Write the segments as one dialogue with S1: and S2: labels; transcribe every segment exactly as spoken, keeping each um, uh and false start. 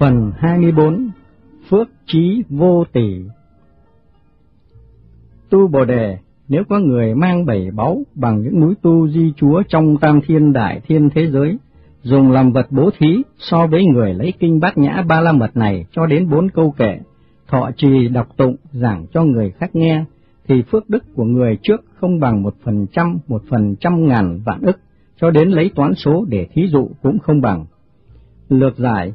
S1: Phần hai mươi bốn. Phước trí vô tỷ. Tu Bồ Đề, nếu có người mang bảy báu bằng những núi tu di chúa trong tam thiên đại thiên thế giới, dùng làm vật bố thí, so với người lấy kinh Bát Nhã Ba La Mật này cho đến bốn câu kệ, thọ trì đọc tụng giảng cho người khác nghe, thì phước đức của người trước không bằng một phần trăm, một phần trăm ngàn vạn ức, cho đến lấy toán số để thí dụ cũng không bằng. Lược giải: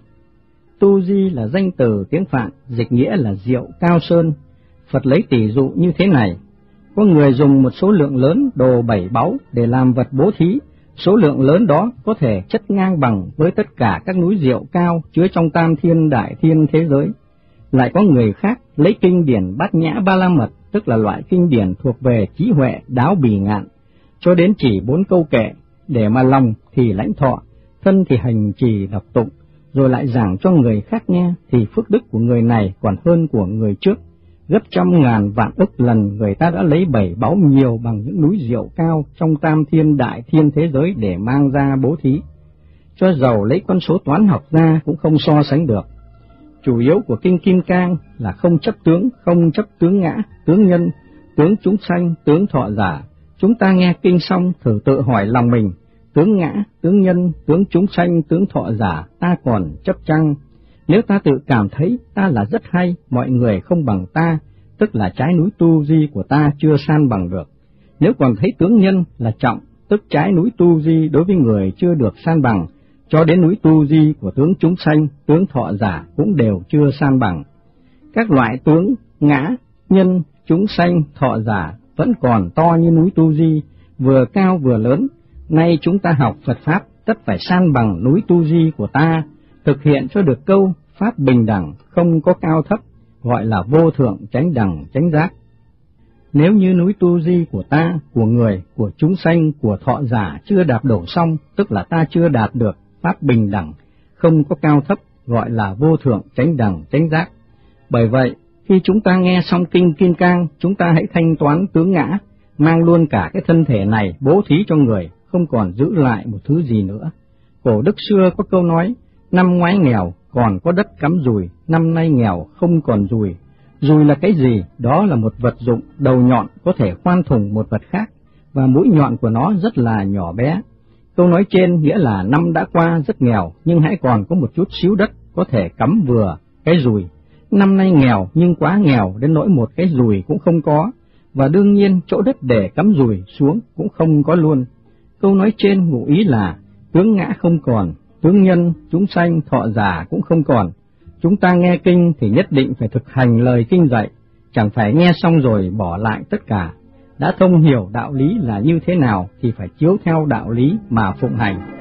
S1: Tu di là danh từ tiếng Phạn, dịch nghĩa là diệu cao sơn. Phật lấy tỷ dụ như thế này: có người dùng một số lượng lớn đồ bảy báu để làm vật bố thí, số lượng lớn đó có thể chất ngang bằng với tất cả các núi diệu cao chứa trong tam thiên đại thiên thế giới. Lại có người khác lấy kinh điển Bát Nhã Ba La Mật, tức là loại kinh điển thuộc về trí huệ đáo bì ngạn, cho đến chỉ bốn câu kệ, để mà lòng thì lãnh thọ, thân thì hành trì đọc tụng, rồi lại giảng cho người khác nghe, thì phước đức của người này còn hơn của người trước, gấp trăm ngàn vạn ức lần người ta đã lấy bảy báu nhiều bằng những núi diệu cao trong tam thiên đại thiên thế giới để mang ra bố thí. Cho dầu lấy con số toán học ra cũng không so sánh được. Chủ yếu của kinh Kim Cang là không chấp tướng, không chấp tướng ngã, tướng nhân, tướng chúng sanh, tướng thọ giả. Chúng ta nghe kinh xong thử tự hỏi lòng mình: tướng ngã, tướng nhân, tướng chúng sanh, tướng thọ giả, ta còn chấp chăng? Nếu ta tự cảm thấy ta là rất hay, mọi người không bằng ta, tức là trái núi tu di của ta chưa san bằng được. Nếu còn thấy tướng nhân là trọng, tức trái núi tu di đối với người chưa được san bằng, cho đến núi tu di của tướng chúng sanh, tướng thọ giả cũng đều chưa san bằng. Các loại tướng ngã, nhân, chúng sanh, thọ giả vẫn còn to như núi tu di, vừa cao vừa lớn. Nay chúng ta học Phật Pháp tất phải san bằng núi tu di của ta, thực hiện cho được câu Pháp bình đẳng, không có cao thấp, gọi là vô thượng chánh đẳng chánh giác. Nếu như núi tu di của ta, của người, của chúng sanh, của thọ giả chưa đạp đổ xong, tức là ta chưa đạt được Pháp bình đẳng, không có cao thấp, gọi là vô thượng chánh đẳng chánh giác. Bởi vậy, khi chúng ta nghe xong kinh Kim Cang, chúng ta hãy thanh toán tướng ngã, mang luôn cả cái thân thể này bố thí cho người, không còn giữ lại một thứ gì nữa. Cổ đức xưa có câu nói: năm ngoái nghèo còn có đất cắm dùi, năm nay nghèo không còn dùi. Dùi là cái gì? Đó là một vật dụng đầu nhọn có thể khoan thủng một vật khác, và mũi nhọn của nó rất là nhỏ bé. Câu nói trên nghĩa là năm đã qua rất nghèo, nhưng hãy còn có một chút xíu đất có thể cắm vừa cái dùi. Năm nay nghèo nhưng quá nghèo đến nỗi một cái dùi cũng không có, và đương nhiên chỗ đất để cắm dùi xuống cũng không có luôn. Câu nói trên ngụ ý là tướng ngã không còn, tướng nhân, chúng sanh, thọ giả cũng không còn. Chúng ta nghe kinh thì nhất định phải thực hành lời kinh dạy, chẳng phải nghe xong rồi bỏ lại tất cả. Đã thông hiểu đạo lý là như thế nào thì phải chiếu theo đạo lý mà phụng hành.